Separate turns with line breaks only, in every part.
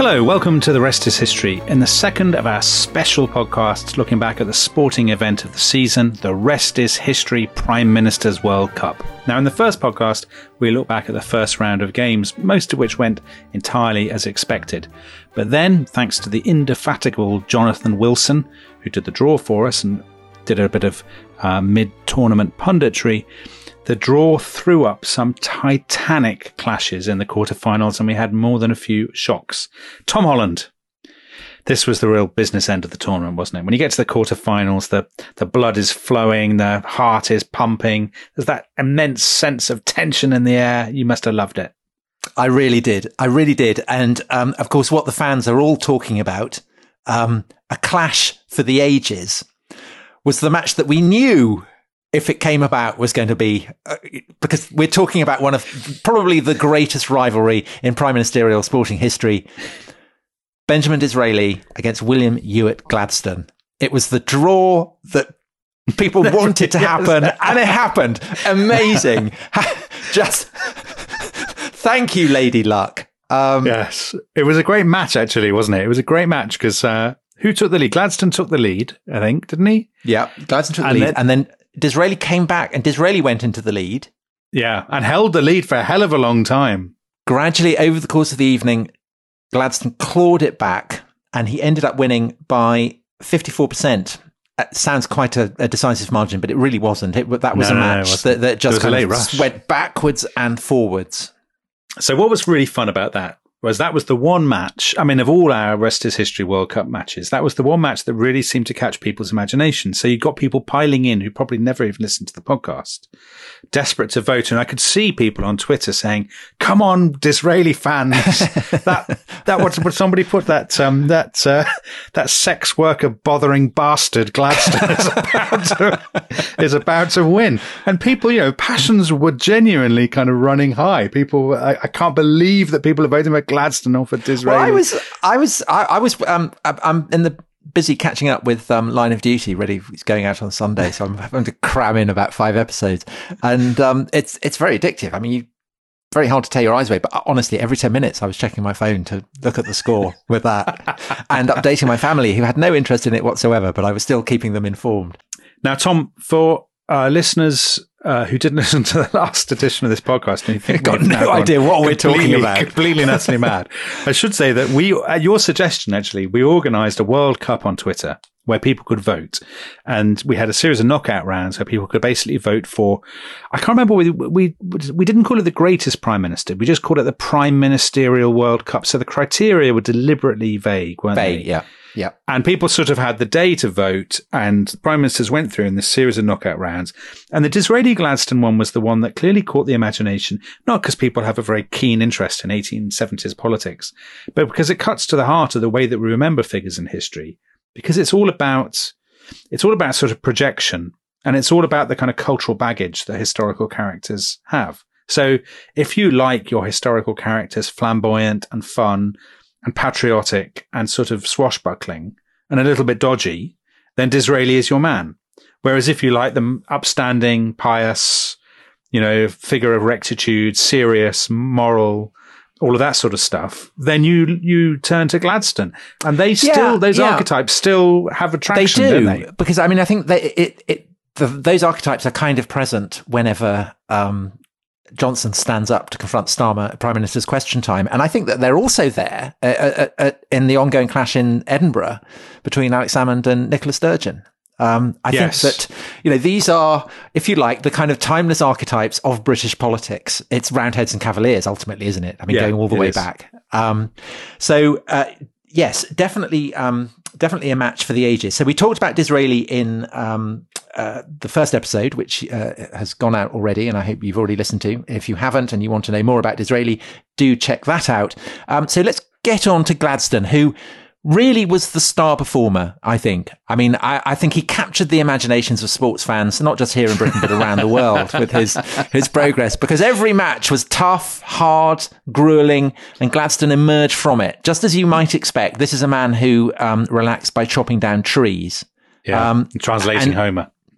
Hello, welcome to The Rest is History, in the second of our special podcasts looking back at the sporting event of the season, The Rest is History Prime Minister's World Cup. Now, in the first podcast, we look back at the first round of games, most of which went entirely as expected. But then, thanks to the indefatigable Jonathan Wilson, who did the draw for us and did a bit of mid-tournament punditry, the draw threw up some titanic clashes in the quarterfinals, and we had more than a few shocks. Tom Holland. This was the real business end of the tournament, wasn't it? When you get to the quarterfinals, the blood is flowing, the heart is pumping. There's that immense sense of tension in the air. You must have loved it.
I really did. And, of course, what the fans are all talking about, a clash for the ages, was the match that we knew, if it came about, was going to be, because we're talking about one of probably the greatest rivalry in prime ministerial sporting history, Benjamin Disraeli against William Ewart Gladstone. It was the draw that people wanted to happen, and it happened. Amazing. Just thank you, Lady Luck.
Yes, it was a great match, actually, wasn't it? It was a great match because who took the lead? Gladstone took the lead, I think, didn't he?
Yeah, Gladstone took the lead, and then Disraeli came back, and Disraeli went into the lead.
Yeah, and held the lead for a hell of a long time.
Gradually, over the course of the evening, Gladstone clawed it back, and he ended up winning by 54%. It sounds quite a decisive margin, but it really wasn't. That was a match that just kind of went backwards and forwards.
So what was really fun about that was the one match, I mean, of all our Rest is History World Cup matches, that was the one match that really seemed to catch people's imagination. So you got people piling in who probably never even listened to the podcast, desperate to vote. And I could see people on Twitter saying, come on, Disraeli fans. What somebody put that sex worker bothering bastard Gladstone is about to win. And people, passions were genuinely kind of running high. People, I can't believe that people are voting for Gladstone or for Disraeli.
Well, I'm in the busy catching up with Line of Duty, ready. It's going out on Sunday, so I'm having to cram in about 5 episodes, and it's very addictive. I mean, very hard to tear your eyes away. But honestly, every 10 minutes, I was checking my phone to look at the score with that, and updating my family, who had no interest in it whatsoever, but I was still keeping them informed.
Now, Tom, for listeners who didn't listen to the last edition of this podcast, and you think
got no idea what we're talking about,
completely and utterly mad. I should say that we, at your suggestion, actually, we organised a World Cup on Twitter where people could vote, and we had a series of knockout rounds where people could basically vote for. I can't remember. We didn't call it the greatest prime minister. We just called it the Prime Ministerial World Cup. So the criteria were deliberately vague, weren't they?
Yeah. Yeah.
And people sort of had the day to vote, and prime ministers went through in this series of knockout rounds. And the Disraeli Gladstone one was the one that clearly caught the imagination, not because people have a very keen interest in 1870s politics, but because it cuts to the heart of the way that we remember figures in history, because it's all about sort of projection, and it's all about the kind of cultural baggage that historical characters have. So if you like your historical characters flamboyant and fun and patriotic and sort of swashbuckling and a little bit dodgy, then Disraeli is your man. Whereas if you like them upstanding, pious, figure of rectitude, serious, moral, all of that sort of stuff, then you turn to Gladstone. And they still, those archetypes still have attraction, don't they?
Because, I mean, I think that those archetypes are kind of present whenever Johnson stands up to confront Starmer at Prime Minister's Question Time. And I think that they're also there in the ongoing clash in Edinburgh between Alex Salmond and Nicola Sturgeon. I think that, these are, if you like, the kind of timeless archetypes of British politics. It's Roundheads and Cavaliers, ultimately, isn't it? I mean, going all the way back. Yes, definitely a match for the ages. So we talked about Disraeli in the first episode, which has gone out already, and I hope you've already listened to. If you haven't and you want to know more about Disraeli, do check that out. So let's get on to Gladstone, who really was the star performer, I think. I mean, I think he captured the imaginations of sports fans, not just here in Britain, but around the world with his progress, because every match was tough, hard, grueling, and Gladstone emerged from it. Just as you might expect, this is a man who relaxed by chopping down trees.
Translating Homer.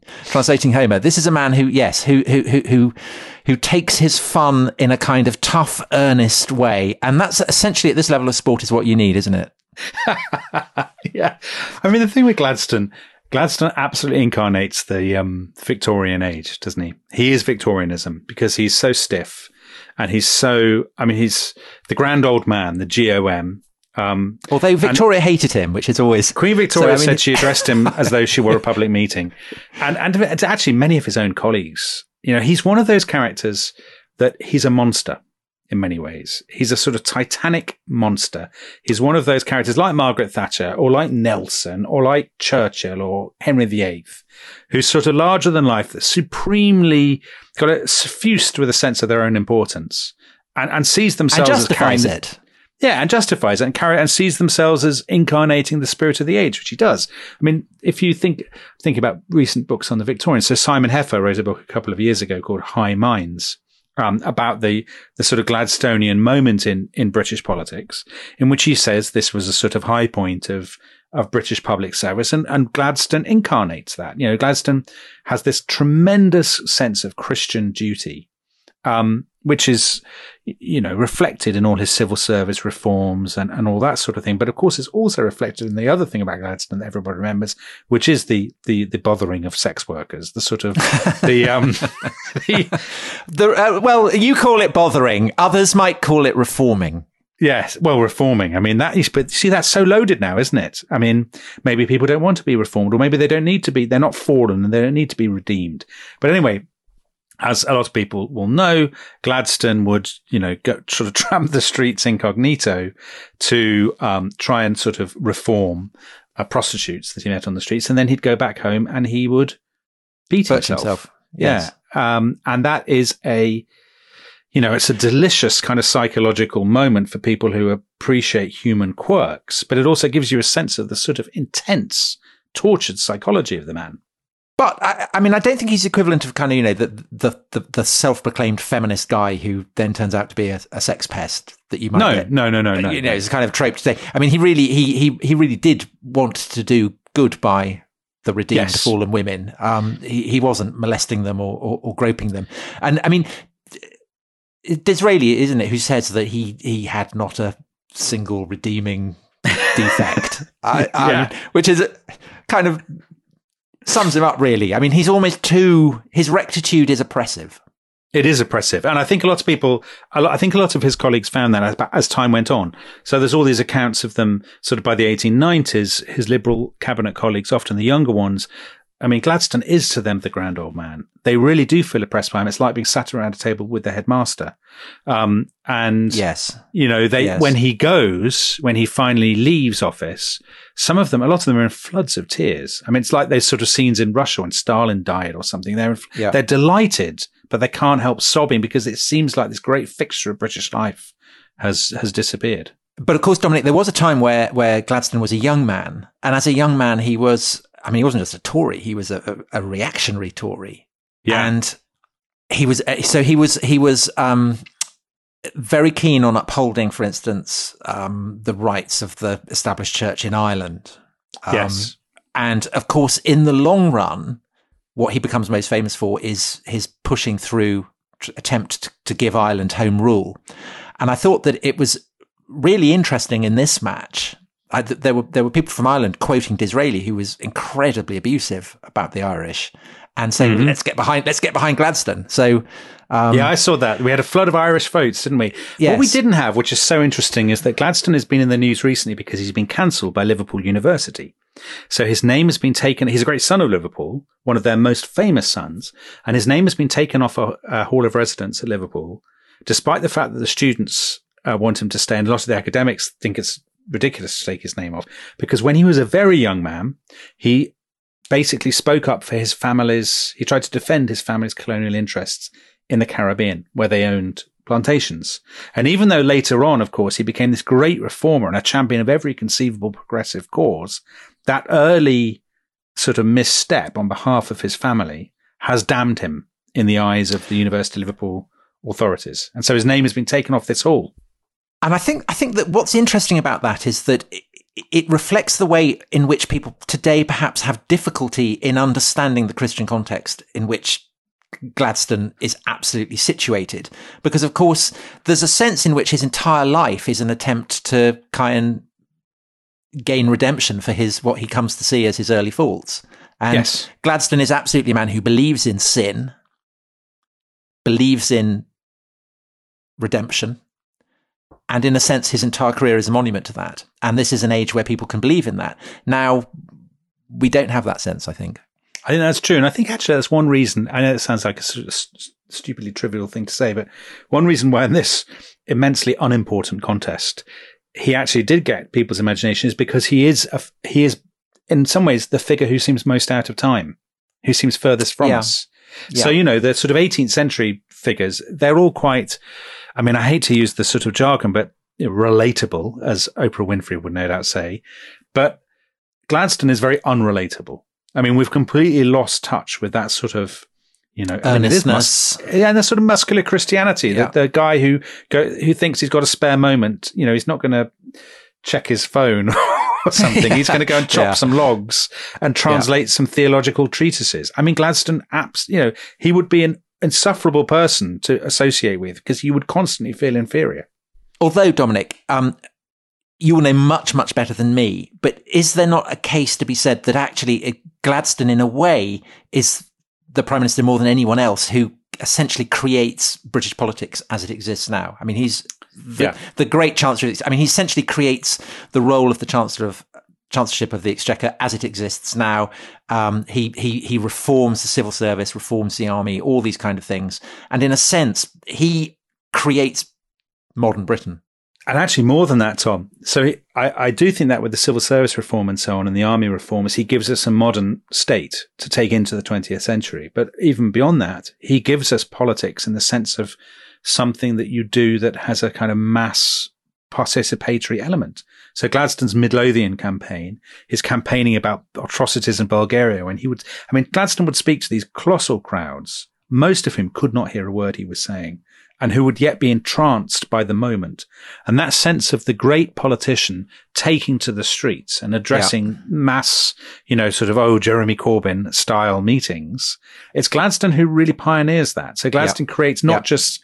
translating Homer. This is a man who, yes, who takes his fun in a kind of tough, earnest way. And that's essentially at this level of sport is what you need, isn't it?
Yeah. I mean, the thing with Gladstone absolutely incarnates the Victorian age, doesn't he? He is Victorianism because he's so stiff and he's the grand old man, the GOM.
Although Victoria hated him, which is always...
Queen Victoria said she addressed him as though she were a public meeting. And to actually many of his own colleagues, he's one of those characters that he's a monster. In many ways, he's a sort of titanic monster. He's one of those characters like Margaret Thatcher or like Nelson or like Churchill or Henry VIII, who's sort of larger than life, supremely got it suffused with a sense of their own importance and sees themselves
and justifies it.
Yeah, and justifies it and sees themselves as incarnating the spirit of the age, which he does. I mean, if you think about recent books on the Victorians, so Simon Heffer wrote a book a couple of years ago called High Minds. About the sort of Gladstonian moment in British politics, in which he says this was a sort of high point of British public service, and Gladstone incarnates that. Gladstone has this tremendous sense of Christian duty, which is, reflected in all his civil service reforms and all that sort of thing. But of course, it's also reflected in the other thing about Gladstone that everybody remembers, which is the bothering of sex workers, the sort of
well, you call it bothering. Others might call it reforming.
Yes, well, reforming. I mean, but see, that's so loaded now, isn't it? I mean, maybe people don't want to be reformed, or maybe they don't need to be. They're not fallen, and they don't need to be redeemed. But anyway, as a lot of people will know, Gladstone would, go sort of tramp the streets incognito to try and sort of reform prostitutes that he met on the streets, and then he'd go back home and he would beat himself.
Yes.
Yeah, and that is it's a delicious kind of psychological moment for people who appreciate human quirks, but it also gives you a sense of the sort of intense, tortured psychology of the man.
But I mean, I don't think he's equivalent of kind of, the self-proclaimed feminist guy who then turns out to be a sex pest that you might get.
No.
It's a kind of trope today. I mean, he really did want to do good by the redeemed fallen women. He wasn't molesting them or groping them. And I mean, Disraeli, isn't it, who says that he had not a single redeeming defect, which is kind of sums him up, really. I mean, he's almost his rectitude is oppressive.
It is oppressive. And I think a lot of his colleagues found that as time went on. So there's all these accounts of them sort of by the 1890s, his Liberal cabinet colleagues, often the younger ones. I mean, Gladstone is to them the grand old man. They really do feel oppressed by him. It's like being sat around a table with the headmaster. And
yes,
when he finally leaves office, a lot of them are in floods of tears. I mean, it's like those sort of scenes in Russia when Stalin died or something. They're delighted, but they can't help sobbing because it seems like this great fixture of British life has disappeared.
But of course, Dominic, there was a time where Gladstone was a young man, and as a young man, he wasn't just a Tory; he was a reactionary Tory. Yeah, and he was very keen on upholding, for instance, the rights of the established church in Ireland.
Yes,
and of course, in the long run, what he becomes most famous for is his pushing through attempt to give Ireland home rule. And I thought that it was really interesting in this match. There were people from Ireland quoting Disraeli, who was incredibly abusive about the Irish, and saying, let's get behind Gladstone. So
I saw that. We had a flood of Irish votes, didn't we?
Yes.
What we didn't have, which is so interesting, is that Gladstone has been in the news recently because he's been cancelled by Liverpool University. So his name has been taken. He's a great son of Liverpool, one of their most famous sons, and his name has been taken off a hall of residence at Liverpool, despite the fact that the students want him to stay, and a lot of the academics think it's ridiculous to take his name off, because when he was a very young man, he basically spoke up for his family's, he tried to defend his family's colonial interests in the Caribbean, where they owned plantations. And even though later on, of course, he became this great reformer and a champion of every conceivable progressive cause, that early sort of misstep on behalf of his family has damned him in the eyes of the University of Liverpool authorities. And so his name has been taken off this hall.
And I think that what's interesting about that is that it reflects the way in which people today perhaps have difficulty in understanding the Christian context in which Gladstone is absolutely situated. Because, of course, there's a sense in which his entire life is an attempt to kind of gain redemption for what he comes to see as his early faults. And
yes.
Gladstone is absolutely a man who believes in sin, believes in redemption, and in a sense, his entire career is a monument to that. And this is an age where people can believe in that. Now, we don't have that sense, I think.
I think that's true. And I think actually that's one reason. I know it sounds like a sort of stupidly trivial thing to say, but one reason why in this immensely unimportant contest, he actually did get people's imagination is because he is in some ways the figure who seems most out of time, who seems furthest from us. Yeah. So, the sort of 18th century figures, they're all quite, I mean, I hate to use the sort of jargon, but relatable, as Oprah Winfrey would no doubt say. But Gladstone is very unrelatable. I mean, we've completely lost touch with that sort of,
earnestness.
And the sort of muscular Christianity.
Yeah.
The guy who thinks he's got a spare moment, he's not going to check his phone or something. He's going to go and chop some logs and translate some theological treatises. I mean, Gladstone, he would be an insufferable person to associate with because you would constantly feel inferior.
Although, Dominic, you will know much, much better than me, but is there not a case to be said that actually Gladstone, in a way, is the Prime Minister more than anyone else who essentially creates British politics as it exists now? I mean, he's the great Chancellor. I mean, he essentially creates the role of the Chancellorship of the Exchequer as it exists now. He reforms the civil service, reforms the army, all these kind of things. And in a sense, he creates modern Britain.
And actually more than that, Tom. So I do think that with the civil service reform and so on and the army reforms, he gives us a modern state to take into the 20th century. But even beyond that, he gives us politics in the sense of something that you do that has a kind of mass participatory element. So Gladstone's Midlothian campaign, his campaigning about atrocities in Bulgaria, Gladstone would speak to these colossal crowds, most of whom could not hear a word he was saying, and who would yet be entranced by the moment. And that sense of the great politician taking to the streets and addressing mass, Jeremy Corbyn style meetings. It's Gladstone who really pioneers that. So Gladstone creates not just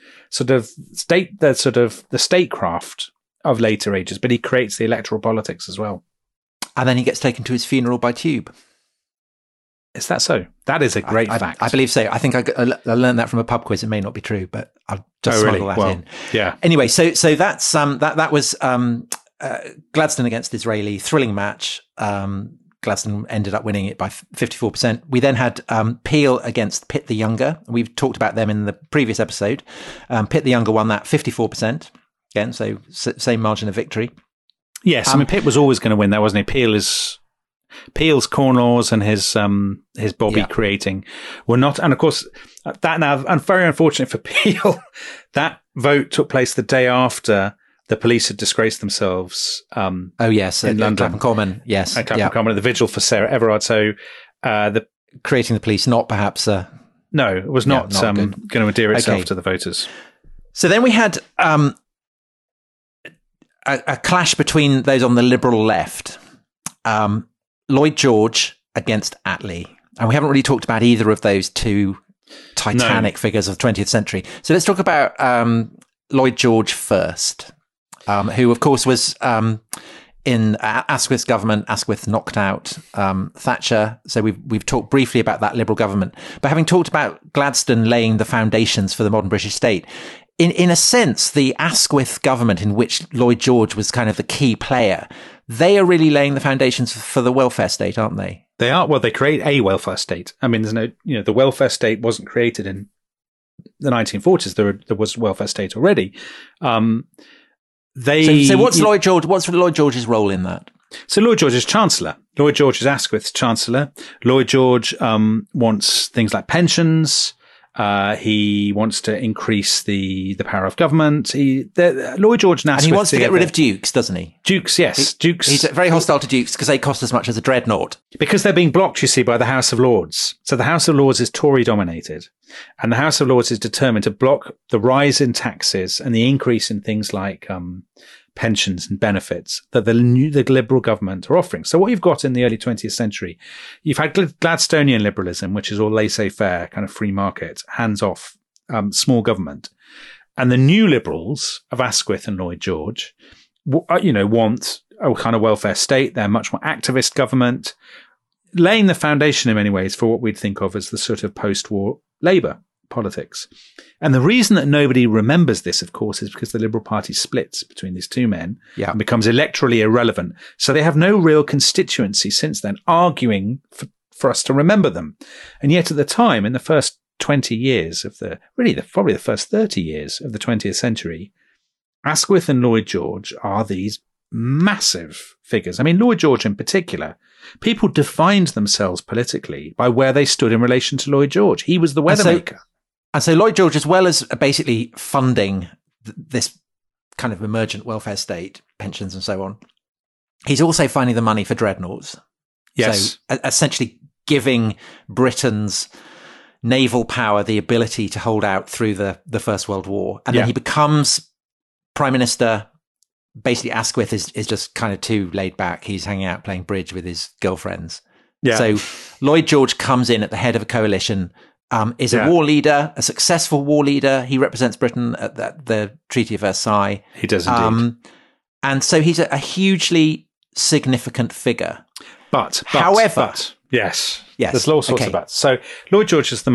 the statecraft of later ages, but he creates the electoral politics as well.
And then he gets taken to his funeral by tube.
Is that so? That is a great fact.
I believe so. I think I learned that from a pub quiz. It may not be true, but I'll just smuggle that in.
Yeah.
Anyway, so that's that was Gladstone against Disraeli, thrilling match. Gladstone ended up winning it by 54%. We then had Peel against Pitt the Younger. We've talked about them in the previous episode. Pitt the Younger won that 54%. Again, so same margin of victory.
Yes, Pitt was always going to win that, wasn't he? Peel's Corn Laws and his Bobby creating were not, and of course that now, and very unfortunate for Peel, that vote took place the day after the police had disgraced themselves.
In London, Clapham Common, yes,
at Clapham Common at the vigil for Sarah Everard. So
creating the police, not perhaps.
No, it was not going to endear itself to the voters.
So then we had a clash between those on the Liberal left. Lloyd George against Attlee. And we haven't really talked about either of those two titanic figures of the 20th century. So let's talk about Lloyd George first, who, of course, was in Asquith's government. Asquith knocked out Thatcher. So we've talked briefly about that Liberal government. But having talked about Gladstone laying the foundations for the modern British state, in a sense, the Asquith government, in which Lloyd George was kind of the key player, they are really laying the foundations for the welfare state, aren't they?
They are. Well, they create a welfare state. I mean, there's no, the welfare state wasn't created in the 1940s. There was a welfare state already. So
what's Lloyd George? What's Lloyd George's role in that?
So Lloyd George is Chancellor. Lloyd George is Asquith's Chancellor. Lloyd George wants things like pensions. He wants to increase the power of government. Lloyd George and Asquith,
and he wants to get rid of dukes, doesn't he?
Dukes, yes. Dukes.
He's very hostile to dukes because they cost as much as a dreadnought.
Because they're being blocked, you see, by the House of Lords. So the House of Lords is Tory dominated, and the House of Lords is determined to block the rise in taxes and the increase in things like pensions and benefits that the Liberal government are offering. So what you've got in the early 20th century, you've had Gladstonian liberalism, which is all laissez-faire, kind of free market, hands-off, small government. And the new liberals of Asquith and Lloyd George, want a kind of welfare state. They're much more activist government, laying the foundation in many ways for what we'd think of as the sort of post-war Labour politics. And the reason that nobody remembers this, of course, is because the Liberal Party splits between these two men and becomes electorally irrelevant. So they have no real constituency since then, arguing for us to remember them. And yet at the time, in the first 20 years of probably the first 30 years of the 20th century, Asquith and Lloyd George are these massive figures. I mean, Lloyd George in particular, people defined themselves politically by where they stood in relation to Lloyd George. He was the weathermaker.
And so Lloyd George, as well as basically funding this kind of emergent welfare state, pensions and so on, he's also finding the money for dreadnoughts.
Yes.
So essentially giving Britain's naval power the ability to hold out through the First World War. And then he becomes Prime Minister. Basically, Asquith is just kind of too laid back. He's hanging out playing bridge with his girlfriends. Yeah. So Lloyd George comes in at the head of a coalition, is a war leader, a successful war leader. He represents Britain at the Treaty of Versailles.
He does indeed.
And so he's a hugely significant figure. However,
yes, there's all sorts of buts. So Lloyd George is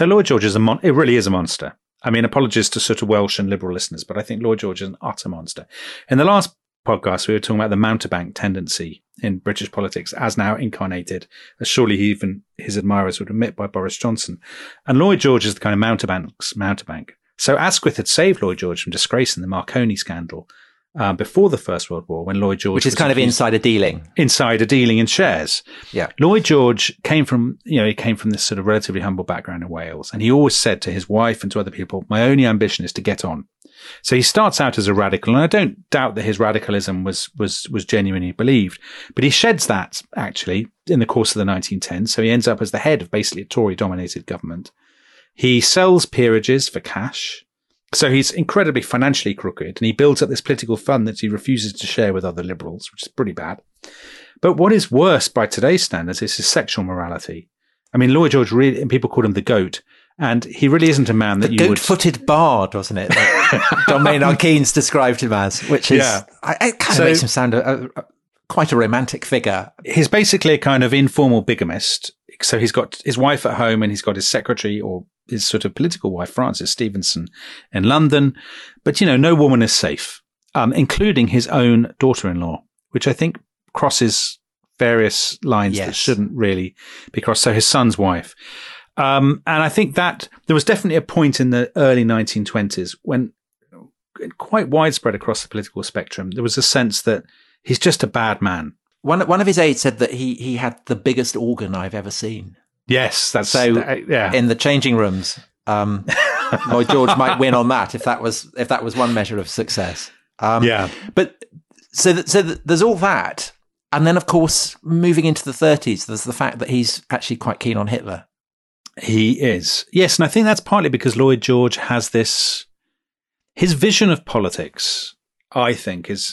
it really is a monster. I mean, apologies to sort of Welsh and Liberal listeners, but I think Lloyd George is an utter monster. In the last podcast, we were talking about the mountebank tendency in British politics as now incarnated, as surely even his admirers would admit, by Boris Johnson. And Lloyd George is the kind of mountebank's mountebank. So Asquith had saved Lloyd George from disgrace in the Marconi scandal before the First World War, when Lloyd George...
Which is kind of insider dealing.
Insider dealing in shares.
Yeah.
Lloyd George came from this sort of relatively humble background in Wales. And he always said to his wife and to other people, my only ambition is to get on. So he starts out as a radical, and I don't doubt that his radicalism was genuinely believed. But he sheds that, actually, in the course of the 1910s. So he ends up as the head of basically a Tory-dominated government. He sells peerages for cash. So he's incredibly financially crooked, and he builds up this political fund that he refuses to share with other liberals, which is pretty bad. But what is worse by today's standards is his sexual morality. I mean, Lloyd George really, and people called him the goat, and he really isn't a man that you would...
The goat-footed bard, wasn't it? Like John Maynard Keynes described him as, which is... Yeah. It kind of makes him sound quite a romantic figure.
He's basically a kind of informal bigamist. So he's got his wife at home, and he's got his secretary, or his sort of political wife, Frances Stevenson, in London. But, no woman is safe, including his own daughter-in-law, which I think crosses various lines that shouldn't really be crossed. So his son's wife. And I think that there was definitely a point in the early 1920s when, quite widespread across the political spectrum, there was a sense that he's just a bad man.
One of his aides said that he had the biggest organ I've ever seen.
Yes, that's
so. In the changing rooms, Lloyd George might win on that if that was one measure of success. But so there's all that, and then of course moving into the 30s, there's the fact that he's actually quite keen on Hitler.
He is, yes, and I think that's partly because Lloyd George has his vision of politics. I think is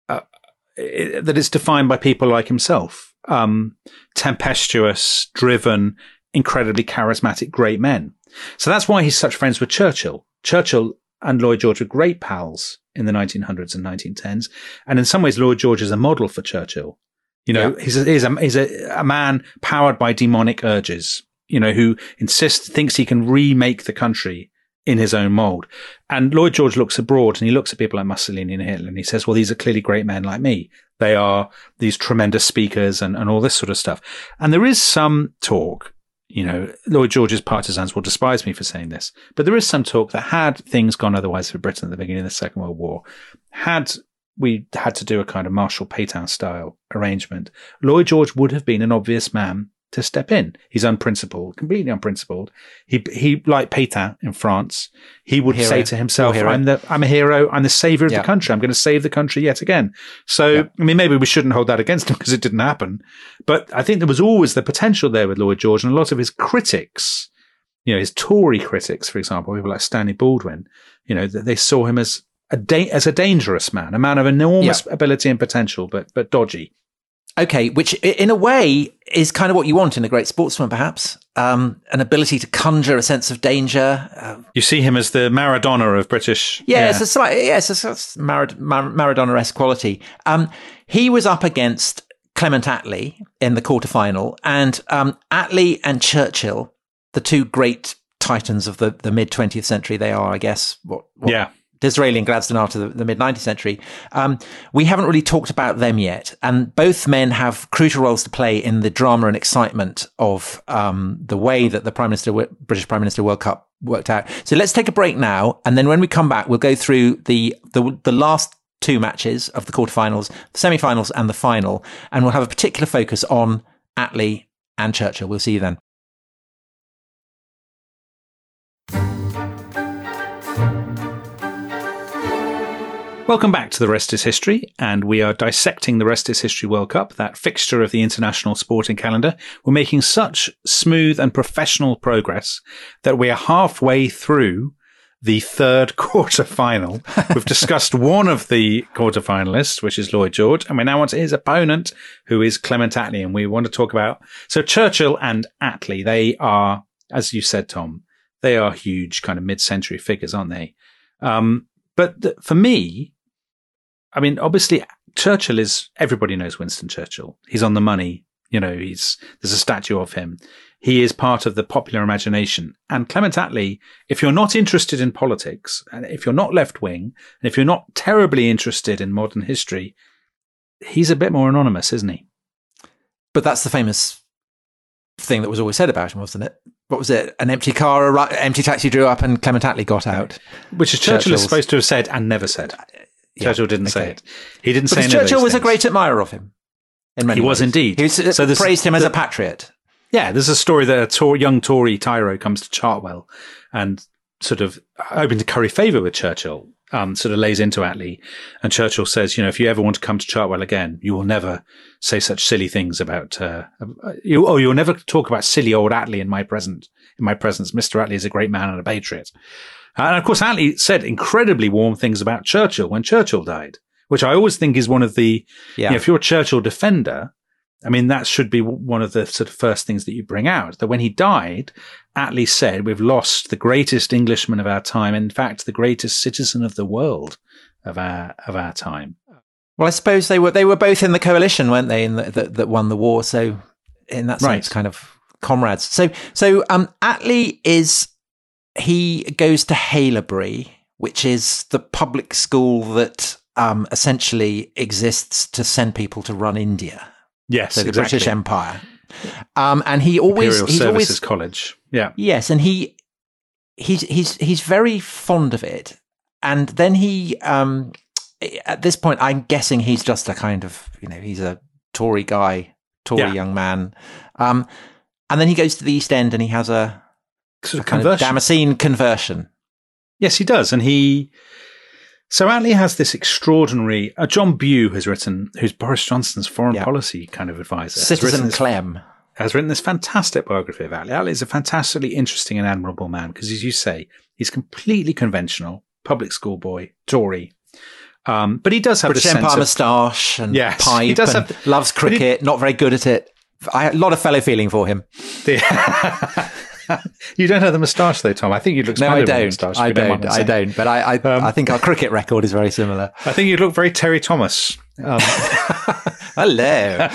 that it's defined by people like himself. Tempestuous, driven, incredibly charismatic, great men. So that's why he's such friends with Churchill. Churchill and Lloyd George were great pals in the 1900s and 1910s. And in some ways, Lloyd George is a model for Churchill. He's a man powered by demonic urges, who thinks he can remake the country in his own mold. And Lloyd George looks abroad, and he looks at people like Mussolini and Hitler, and he says, well, these are clearly great men like me. They are these tremendous speakers and all this sort of stuff. And there is some talk, Lloyd George's partisans will despise me for saying this, but there is some talk that had things gone otherwise for Britain at the beginning of the Second World War, had we had to do a kind of Marshal Pétain style arrangement, Lloyd George would have been an obvious man to step in. He's unprincipled, completely unprincipled. He like Pétain in France, he would say to himself, I'm a hero, I'm the savior of the country, I'm going to save the country yet again. So, I mean, maybe we shouldn't hold that against him because it didn't happen. But I think there was always the potential there with Lloyd George, and a lot of his critics, his Tory critics, for example, people like Stanley Baldwin, they saw him as as a dangerous man, a man of enormous ability and potential, but dodgy.
Okay, which in a way is kind of what you want in a great sportsman, perhaps. An ability to conjure a sense of danger.
You see him as the Maradona of British.
It's a Maradona-esque quality. He was up against Clement Attlee in the quarterfinal, and Attlee and Churchill, the two great titans of the mid-20th century, they are, I guess, Disraeli and Gladstone after the mid-19th century. We haven't really talked about them yet. And both men have crucial roles to play in the drama and excitement of the way that the British Prime Minister World Cup worked out. So let's take a break now. And then when we come back, we'll go through the last two matches of the quarterfinals, the semi-finals and the final. And we'll have a particular focus on Attlee and Churchill. We'll see you then.
Welcome back to The Rest is History, and we are dissecting the Rest is History World Cup, that fixture of the international sporting calendar. We're making such smooth and professional progress that we are halfway through the third quarter-final. We've discussed one of the quarter-finalists, which is Lloyd George, and we're now on to his opponent, who is Clement Attlee, and we want to talk about... So Churchill and Attlee, they are, as you said, Tom, they are huge kind of mid-century figures, aren't they? But for me... I mean, obviously, Churchill is, everybody knows Winston Churchill. He's on the money. You know, there's a statue of him. He is part of the popular imagination. And Clement Attlee, if you're not interested in politics, and if you're not left wing, and if you're not terribly interested in modern history, he's a bit more anonymous, isn't he?
But that's the famous thing that was always said about him, wasn't it? What was it? An empty taxi drew up and Clement Attlee got out.
Which is Churchill is supposed to have said and never said. Churchill didn't say it. He didn't say any of those
Churchill was
things.
a great admirer of him. In many ways.
Was indeed.
He praised him as a patriot.
Yeah, there's a story that a young Tory tyro comes to Chartwell and sort of hoping to curry favour with Churchill, sort of lays into Attlee. And Churchill says, if you ever want to come to Chartwell again, you will never say such silly things about, you'll never talk about silly old Attlee in my presence. Mr. Attlee is a great man and a patriot. And of course, Attlee said incredibly warm things about Churchill when Churchill died, which I always think is one of the, if you're a Churchill defender, I mean, that should be one of the sort of first things that you bring out, that when he died, Attlee said, we've lost the greatest Englishman of our time. In fact, the greatest citizen of the world of our time.
Well, I suppose they were both in the coalition, weren't they, that won the war. So in that sense, kind of comrades. So Attlee he goes to Haileybury, which is the public school that essentially exists to send people to run India.
Yes,
so the British Empire. And he's
Services College. Yeah.
Yes, and he's very fond of it. And then he at this point, I'm guessing he's just a kind of he's a Tory guy, young man. And then he goes to the East End and he has a
sort of
kind of Damascene conversion.
Yes, he does. And so Attlee has this extraordinary, John Bew has written, who's Boris Johnson's foreign policy kind of advisor.
Citizen Clem.
Has written this fantastic biography of Attlee. Attlee is a fantastically interesting and admirable man because, as you say, he's completely conventional, public school boy, Tory. But he does have
British Empire moustache and pipe. He does loves cricket, not very good at it. I had a lot of fellow feeling for him.
You don't have the moustache though, Tom. I think you'd look splendid with a moustache.
I don't. But I think our cricket record is very similar.
I think you'd look very Terry Thomas.
Hello.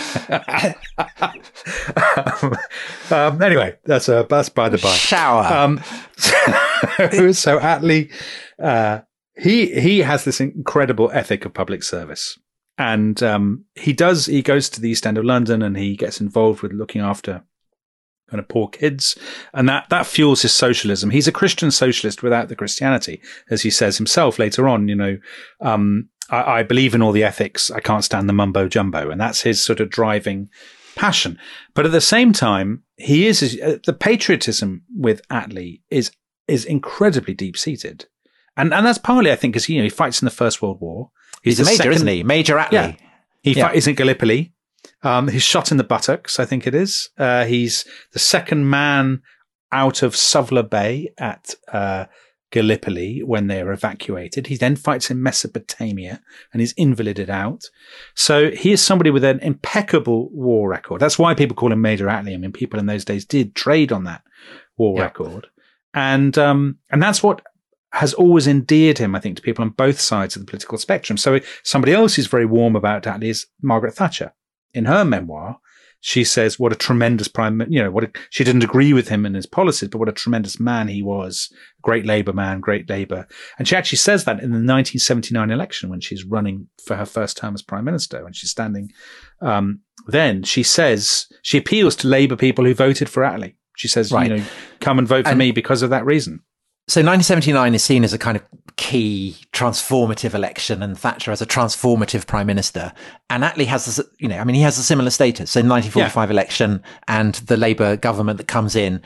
Anyway, that's by the by.
Shower.
So Attlee, he has this incredible ethic of public service, and he goes to the East End of London and he gets involved with looking after kind of poor kids, and that fuels his socialism. He's a Christian socialist without the Christianity, as he says himself later on. I believe in all the ethics. I can't stand the mumbo jumbo, and that's his sort of driving passion. But at the same time, the patriotism with Attlee is incredibly deep seated, and that's partly, I think, because he fights in the First World War.
He's a major, isn't he? Major Attlee.
Yeah. He's in Gallipoli. He's shot in the buttocks, I think it is. He's the second man out of Suvla Bay at Gallipoli when they are evacuated. He then fights in Mesopotamia and is invalided out. So he is somebody with an impeccable war record. That's why people call him Major Attlee. I mean, people in those days did trade on that war record. And that's what has always endeared him, I think, to people on both sides of the political spectrum. So somebody else who's very warm about Attlee is Margaret Thatcher. In her memoir, she says what a tremendous she didn't agree with him and his policies, but what a tremendous man he was. Great Labour man, great Labour. And she actually says that in the 1979 election when she's running for her first term as Prime Minister, when she's standing. Then she says, she appeals to Labour people who voted for Attlee. She says, come and vote for me because of that reason.
So 1979 is seen as a kind of key transformative election, and Thatcher as a transformative prime minister. And Attlee has this, he has a similar status. So 1945 election and the Labour government that comes in.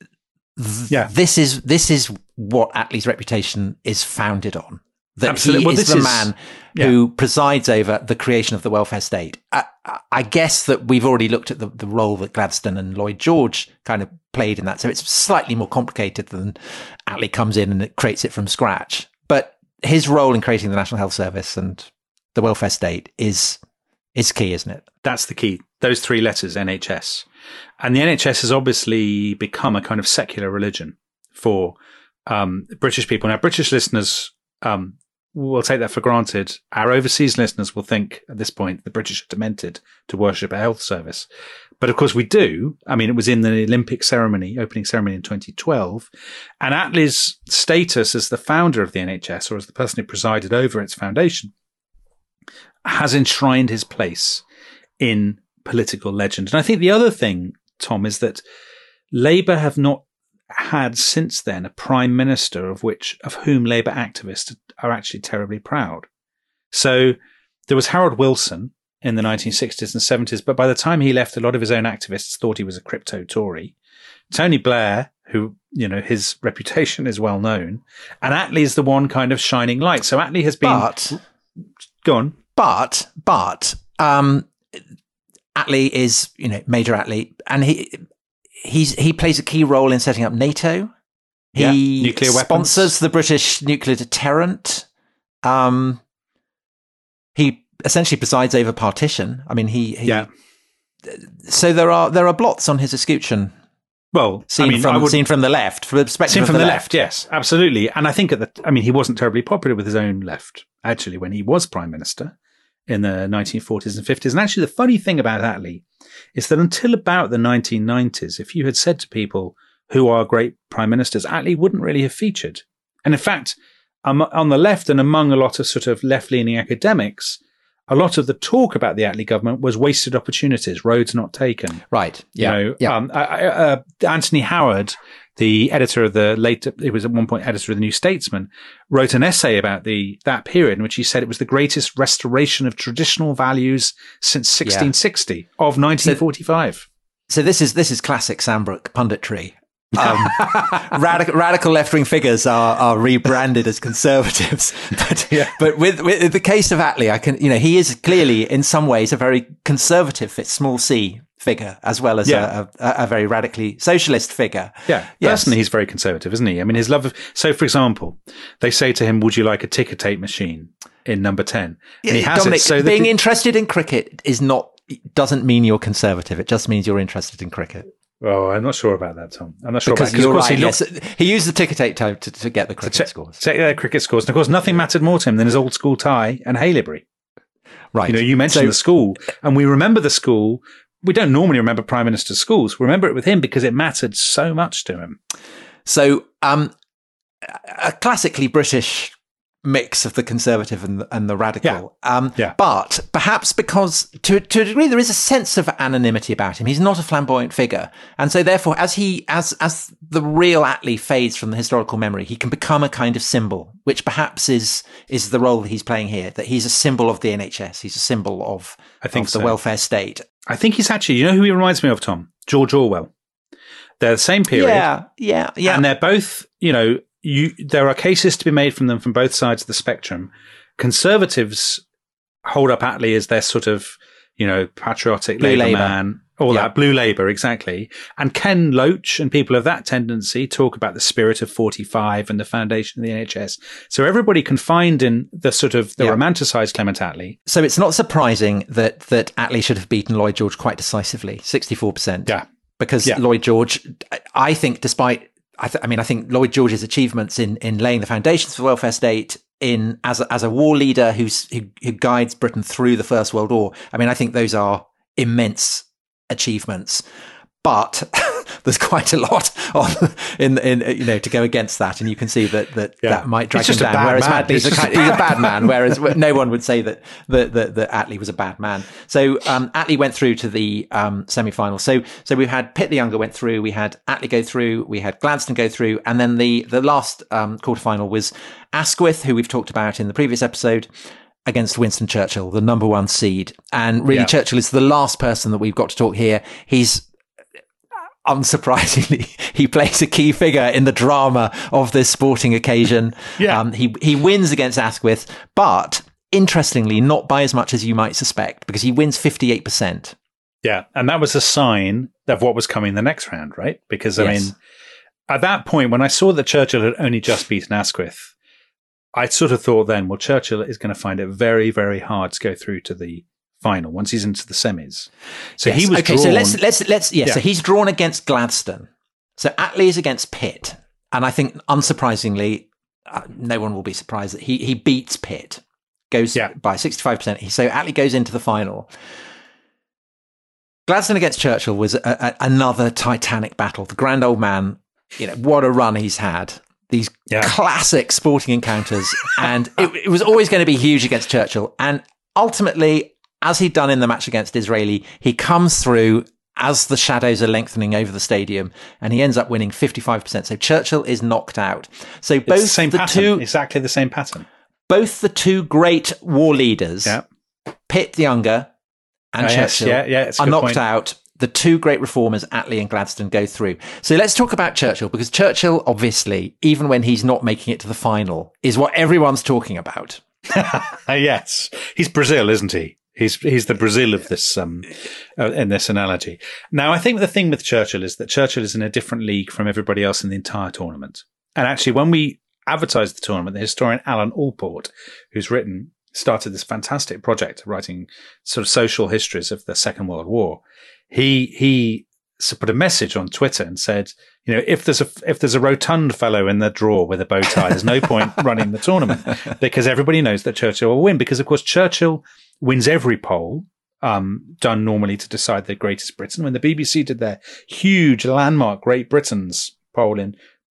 This is what Attlee's reputation is founded on. That Absolutely. He is the man who presides over the creation of the welfare state. I guess that we've already looked at the role that Gladstone and Lloyd George kind of played in that. So it's slightly more complicated than Attlee comes in and it creates it from scratch. But his role in creating the National Health Service and the welfare state is key, isn't it?
That's the key. Those three letters, NHS. And the NHS has obviously become a kind of secular religion for British people. Now, British listeners we'll take that for granted. Our overseas listeners will think at this point the British are demented to worship a health service. But of course we do. I mean, it was in the Olympic ceremony, opening ceremony in 2012. And Attlee's status as the founder of the NHS, or as the person who presided over its foundation, has enshrined his place in political legend. And I think the other thing, Tom, is that Labour have not had since then a prime minister of whom Labour activists are actually terribly proud. So there was Harold Wilson in the 1960s and 70s, but by the time he left, a lot of his own activists thought he was a crypto Tory. Tony Blair, who, his reputation is well known, and Attlee is the one kind of shining light. So Attlee has been... Go on.
But Attlee is, Major Attlee, and he plays a key role in setting up NATO. He
nuclear
sponsors
weapons.
The British nuclear deterrent. He essentially presides over partition. I mean, So there are blots on his escutcheon.
Well,
seen from the left, from the perspective
seen
of
from
the
left. Yes, absolutely. And I think he wasn't terribly popular with his own left, actually, when he was Prime Minister in the 1940s and 50s. And actually, the funny thing about Attlee is that until about the 1990s, if you had said to people who are great prime ministers, Attlee wouldn't really have featured. And in fact, on the left and among a lot of sort of left-leaning academics, a lot of the talk about the Attlee government was wasted opportunities, roads not taken.
Right. Yeah.
Anthony Howard, the editor of he was at one point editor of the New Statesman, wrote an essay about that period in which he said it was the greatest restoration of traditional values since 1660 of 1945.
So this is classic Sandbrook punditry. Radical left-wing figures are rebranded as conservatives, but with the case of Attlee, he is clearly in some ways a very conservative, small c figure, as well as a very radically socialist figure.
Yeah, personally, he's very conservative, isn't he? I mean, his love of... So, for example, they say to him, would you like a ticker tape machine in number 10? And he has
Dominic,
it. So
being interested in cricket doesn't mean you're conservative. It just means you're interested in cricket.
Oh, I'm not sure about that, Tom. I'm not sure
because
about
you're right. He used the ticker tape to get the cricket scores.
Check their cricket scores. And of course, nothing mattered more to him than his old school tie and Haileybury.
Right.
You mentioned the school, and we remember the school. We don't normally remember Prime Minister's schools. We remember it with him because it mattered so much to him.
So, a classically British mix of the conservative and the radical. But perhaps because to a degree there is a sense of anonymity about him. He's not a flamboyant figure. And so therefore as the real Attlee fades from the historical memory, he can become a kind of symbol, which perhaps is the role that he's playing here, that he's a symbol of the NHS. He's a symbol of the welfare state.
I think he's actually, who he reminds me of, Tom? George Orwell. They're the same period.
Yeah.
And they're both, there are cases to be made from them from both sides of the spectrum. Conservatives hold up Attlee as their sort of, patriotic Labour man. All that, Blue Labour, exactly. And Ken Loach and people of that tendency talk about the spirit of 45 and the foundation of the NHS. So everybody can find in the sort of the romanticised Clement Attlee.
So it's not surprising that Attlee should have beaten Lloyd George quite decisively, 64%.
Yeah.
Because Lloyd George, I think, despite, I think Lloyd George's achievements in laying the foundations for the welfare state, as a war leader who guides Britain through the First World War, I think those are immense achievements, but there's quite a lot in to go against that, and you can see that might drag him down. Whereas he's a bad man. Whereas no one would say that Attlee was a bad man. So Attlee went through to the semi-final. So we had Pitt the Younger went through, we had Attlee go through, we had Gladstone go through, and then the last quarterfinal was Asquith, who we've talked about in the previous episode, against Winston Churchill, the number one seed. And really, Churchill is the last person that we've got to talk here. He's, unsurprisingly, he plays a key figure in the drama of this sporting occasion. He wins against Asquith, but interestingly, not by as much as you might suspect, because he wins 58%.
Yeah, and that was a sign of what was coming the next round, right? Because, I mean, at that point, when I saw that Churchill had only just beaten Asquith, I sort of thought then, well, Churchill is going to find it very, very hard to go through to the final once he's into the semis. So he was drawn.
So so he's drawn against Gladstone. So Attlee is against Pitt, and I think unsurprisingly, no one will be surprised that he beats Pitt, goes by 65%. So Attlee goes into the final. Gladstone against Churchill was another titanic battle. The grand old man, what a run he's had. These classic sporting encounters, and it was always going to be huge against Churchill. And ultimately, as he'd done in the match against Disraeli, he comes through as the shadows are lengthening over the stadium, and he ends up winning 55%. So Churchill is knocked out. So both
exactly the same pattern.
Both the two great war leaders, Pitt the Younger and Churchill, are knocked out. The two great reformers, Attlee and Gladstone, go through. So let's talk about Churchill, because Churchill, obviously, even when he's not making it to the final, is what everyone's talking about.
Yes. He's Brazil, isn't he? He's the Brazil of this, in this analogy. Now, I think the thing with Churchill is that Churchill is in a different league from everybody else in the entire tournament. And actually, when we advertised the tournament, the historian Alan Allport, who's started this fantastic project writing sort of social histories of the Second World War, he put a message on Twitter and said, if there's a rotund fellow in the draw with a bow tie, there's no point running the tournament, because everybody knows that Churchill will win. Because of course Churchill wins every poll done normally to decide the Greatest Britain. When the BBC did their huge landmark Great Britain's poll in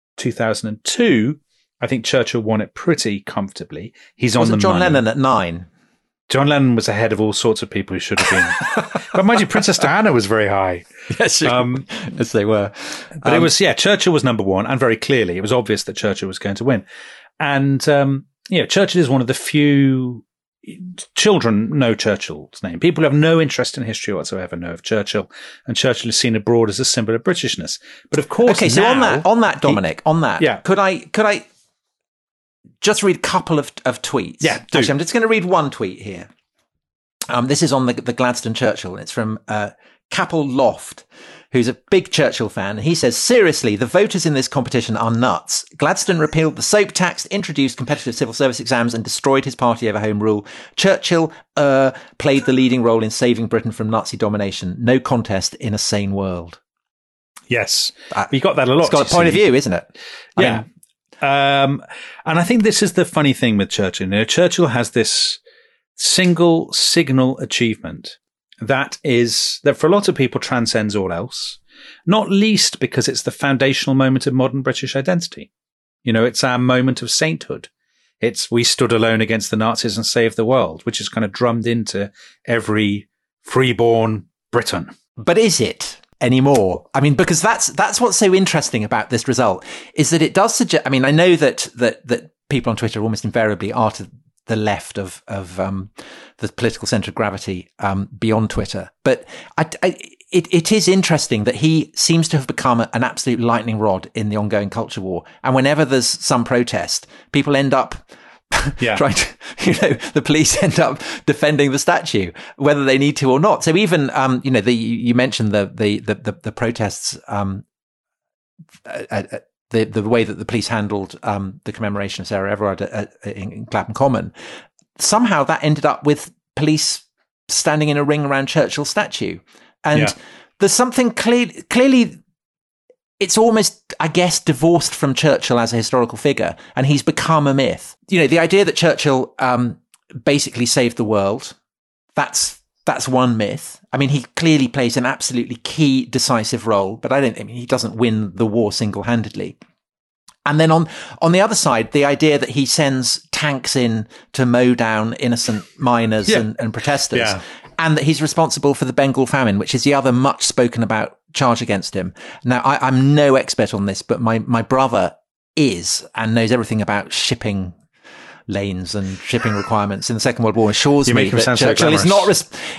2002, I think Churchill won it pretty comfortably. He's on the money.
John Lennon at 9?
John Lennon was ahead of all sorts of people who should have been. But mind you, Princess Diana was very high.
Yes, yes, they were.
But it was, Churchill was number one, and very clearly it was obvious that Churchill was going to win. And, Churchill is one of the few children know Churchill's name. People who have no interest in history whatsoever know of Churchill, and Churchill is seen abroad as a symbol of Britishness. But of course,
okay. So on that, Dominic, could I just read a couple of tweets?
Yeah, do.
Actually, I'm just going to read one tweet here. This is on the Gladstone Churchill, and it's from Capel Loft, who's a big Churchill fan. He says, seriously, the voters in this competition are nuts. Gladstone repealed the soap tax, introduced competitive civil service exams, and destroyed his party over Home Rule. Churchill played the leading role in saving Britain from Nazi domination. No contest in a sane world.
Yes. You got that a lot.
It's got a point of view, isn't it?
Yeah. And I think this is the funny thing with Churchill. Churchill has this single signal achievement that for a lot of people transcends all else, not least because it's the foundational moment of modern British identity. It's our moment of sainthood. It's we stood alone against the Nazis and saved the world, which is kind of drummed into every freeborn Briton.
But is it anymore? I mean, because that's what's so interesting about this result, is that it does suggest, I know that people on Twitter almost invariably are to the left of the political centre of gravity beyond Twitter. But it is interesting that he seems to have become an absolute lightning rod in the ongoing culture war. And whenever there's some protest, people end up
Yeah.
trying to, the police end up defending the statue, whether they need to or not. So even, you mentioned the protests, the way that the police handled the commemoration of Sarah Everard in Clapham Common. Somehow that ended up with police standing in a ring around Churchill's statue. And there's something clearly, it's almost, I guess, divorced from Churchill as a historical figure, and he's become a myth. The idea that Churchill basically saved the world, that's one myth. I mean, he clearly plays an absolutely key, decisive role, but he doesn't win the war single-handedly. And then on the other side, the idea that he sends tanks in to mow down innocent miners and protesters, and that he's responsible for the Bengal famine, which is the other much spoken about charge against him. Now, I'm no expert on this, but my brother is and knows everything about shipping lanes and shipping requirements in the Second World War. Assures me that Churchill is not.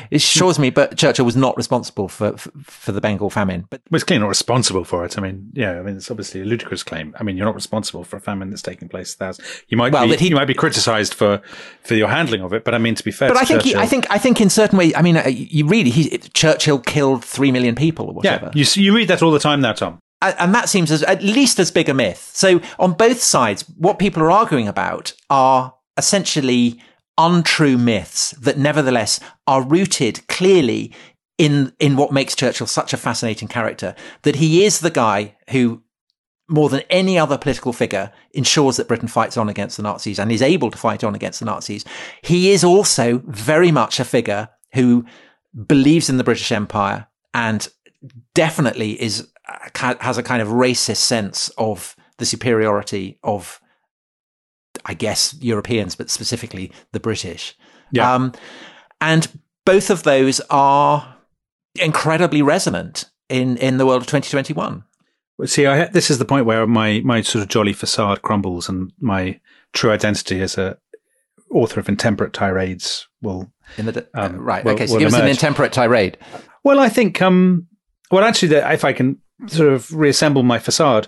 But Churchill was not responsible for the Bengal famine. But
well, it's clearly not responsible for it. I mean, it's obviously a ludicrous claim. I mean, you're not responsible for a famine that's taking place. You might be criticised for your handling of it. But I mean, to be fair,
but I think in certain ways, I mean, Churchill killed 3 million people or whatever.
Yeah, you read that all the time now, Tom.
And that seems at least as big a myth. So on both sides, what people are arguing about are essentially untrue myths that nevertheless are rooted clearly in what makes Churchill such a fascinating character, that he is the guy who, more than any other political figure, ensures that Britain fights on against the Nazis and is able to fight on against the Nazis. He is also very much a figure who believes in the British Empire and definitely has a kind of racist sense of the superiority of, I guess, Europeans, but specifically the British. Yeah. And both of those are incredibly resonant in the world of 2021.
See, this is the point where my sort of jolly facade crumbles and my true identity as a author of intemperate tirades will...
Okay, so give us an intemperate tirade.
Well, I think... actually, if I can sort of reassemble my facade,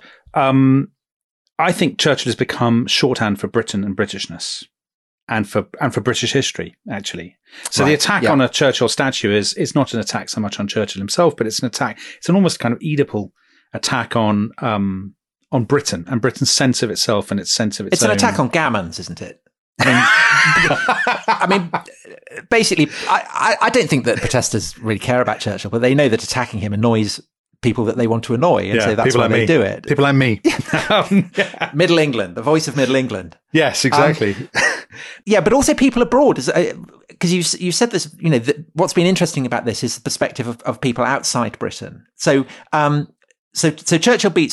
I think Churchill has become shorthand for Britain and Britishness, and for British history, actually. So the attack on a Churchill statue is not an attack so much on Churchill himself, but it's an almost kind of Oedipal attack on Britain and Britain's sense of itself and its sense of its own.
It's an attack on gammons, isn't it? I mean, basically, I don't think that protesters really care about Churchill, but they know that attacking him annoys people that they want to annoy, and so that's why they do it.
People like me.
Middle England, the voice of Middle England.
Yes, exactly.
But also people abroad, because you said this. What's been interesting about this is the perspective of people outside Britain. So Churchill beats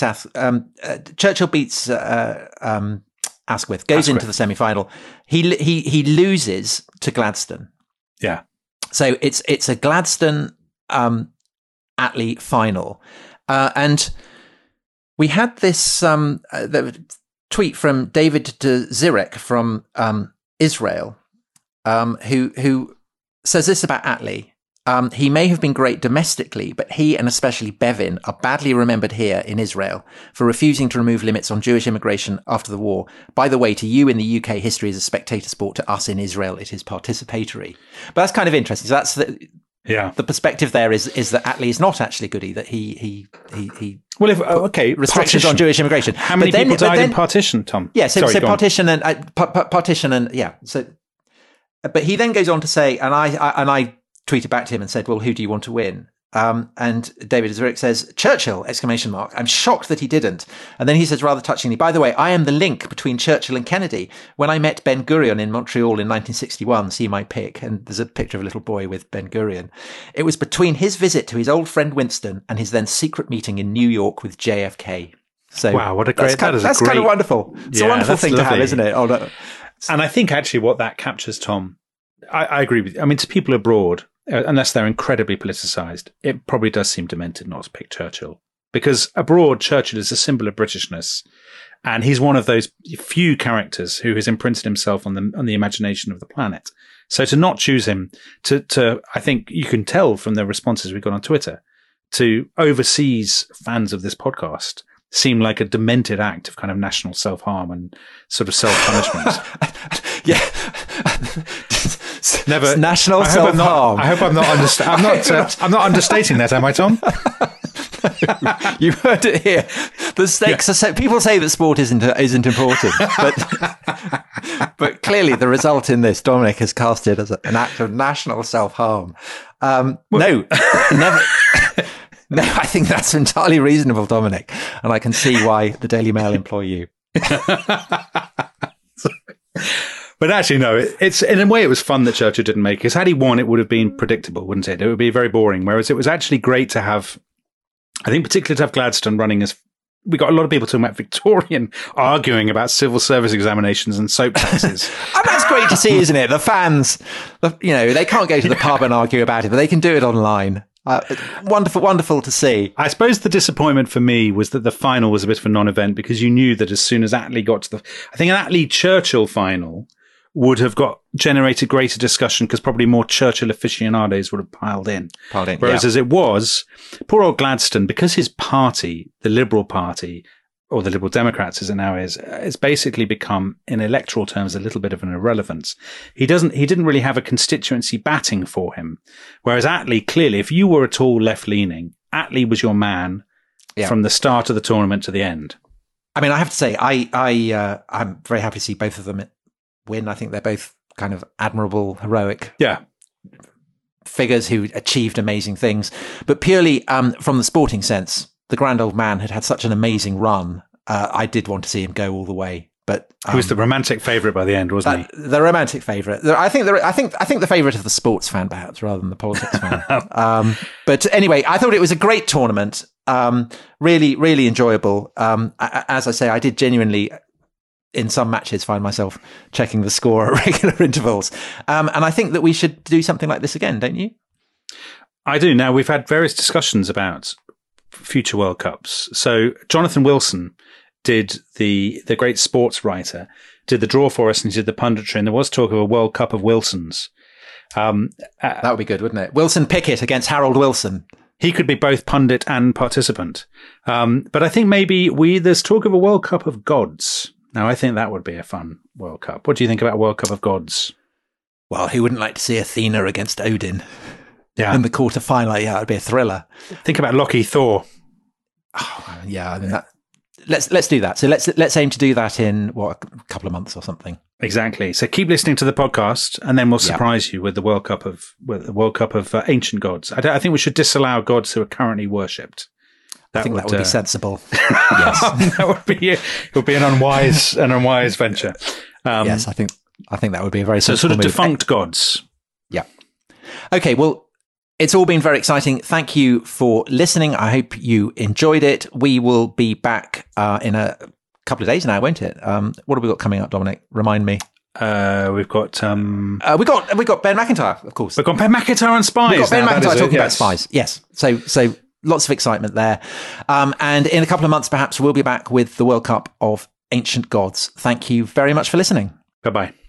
Asquith, goes into the semi-final. He loses to Gladstone.
Yeah.
So it's a Gladstone Attlee final, and we had this the tweet from David de Zirek from Israel, who says this about Attlee. He may have been great domestically, but he and especially Bevin are badly remembered here in Israel for refusing to remove limits on Jewish immigration after the war. By the way, to you in the UK, history is a spectator sport. To us in Israel, it is participatory. But that's kind of interesting. So that's the perspective there is that Attlee is not actually goody, that he restrictions on Jewish immigration.
How many people died in partition, Tom?
Yeah, so partition and yeah. So, but he then goes on to say, and I tweeted back to him and said, well, who do you want to win? And David Zurich says, Churchill, ! I'm shocked that he didn't. And then he says rather touchingly, by the way, I am the link between Churchill and Kennedy. When I met Ben Gurion in Montreal in 1961, see my pic, and there's a picture of a little boy with Ben Gurion. It was between his visit to his old friend Winston and his then secret meeting in New York with JFK. So
wow, what a great,
that's kind of wonderful. It's a wonderful thing to have, isn't it? Oh, no.
And I think actually what that captures, Tom, I agree with you. I mean, to people abroad, unless they're incredibly politicised, it probably does seem demented not to pick Churchill. Because abroad, Churchill is a symbol of Britishness. And he's one of those few characters who has imprinted himself on the imagination of the planet. So to not choose him, to I think you can tell from the responses we got on Twitter, to overseas fans of this podcast seem like a demented act of kind of national self-harm and sort of self-punishment.
Yeah.
Never
national self-harm.
I hope I'm not I'm not understating that, am I, Tom?
You heard it here. The stakes are set. People say that sport isn't important, but clearly the result in this, Dominic has cast it as an act of national self-harm. No, never. No, I think that's entirely reasonable, Dominic, and I can see why the Daily Mail employ you.
But actually, no, it's in a way it was fun that Churchill didn't make it. Because had he won, it would have been predictable, wouldn't it? It would be very boring. Whereas it was actually great to have, I think particularly to have Gladstone running as, we got a lot of people talking about Victorian arguing about civil service examinations and soap taxes.
And that's great to see, isn't it? The fans, they can't go to the pub and argue about it, but they can do it online. Wonderful to see.
I suppose the disappointment for me was that the final was a bit of a non-event because you knew that as soon as Attlee got to I think an Attlee-Churchill final would have generated greater discussion because probably more Churchill aficionados would have piled in. Whereas as it was, poor old Gladstone, because his party, the Liberal Party, or the Liberal Democrats as it now is, it's basically become, in electoral terms, a little bit of an irrelevance. He didn't really have a constituency batting for him. Whereas Attlee, clearly, if you were at all left-leaning, Attlee was your man from the start of the tournament to the end.
I mean, I have to say, I'm very happy to see both of them win. I think they're both kind of admirable, heroic figures who achieved amazing things. But purely from the sporting sense, the grand old man had such an amazing run. I did want to see him go all the way. But
he was the romantic favourite by the end, wasn't he?
The romantic favourite. I think the favourite of the sports fan, perhaps, rather than the politics fan. But anyway, I thought it was a great tournament. Really, really enjoyable. As I say, I did genuinely, in some matches, find myself checking the score at regular intervals. And I think that we should do something like this again, don't you?
I do. Now, we've had various discussions about future World Cups. So Jonathan Wilson did the great sports writer, did the draw for us and he did the punditry. And there was talk of a World Cup of Wilsons.
That would be good, wouldn't it? Wilson Pickett against Harold Wilson.
He could be both pundit and participant. But I think maybe there's talk of a World Cup of Gods. Now, I think that would be a fun World Cup. What do you think about a World Cup of Gods?
Well, who wouldn't like to see Athena against Odin?
Yeah.
In the quarterfinal? Yeah, it'd be a thriller.
Think about Loki Thor.
Oh, yeah, I mean let's do that. So let's aim to do that in a couple of months or something.
Exactly. So keep listening to the podcast, and then we'll surprise you with the World Cup of ancient gods. I think we should disallow gods who are currently worshipped.
That would be sensible. Yes,
it would be an unwise venture.
Yes, I think that would be a very sensible
sort of
move.
Defunct gods.
Yeah. Okay. Well, it's all been very exciting. Thank you for listening. I hope you enjoyed it. We will be back in a couple of days now, won't it? What have we got coming up, Dominic? Remind me.
We've got
we got Ben McIntyre, of course.
We've got Ben McIntyre on Spies.
We've got Ben McIntyre talking about Spies. Yes. So lots of excitement there. And in a couple of months, perhaps we'll be back with the World Cup of Ancient Gods. Thank you very much for listening.
Bye-bye.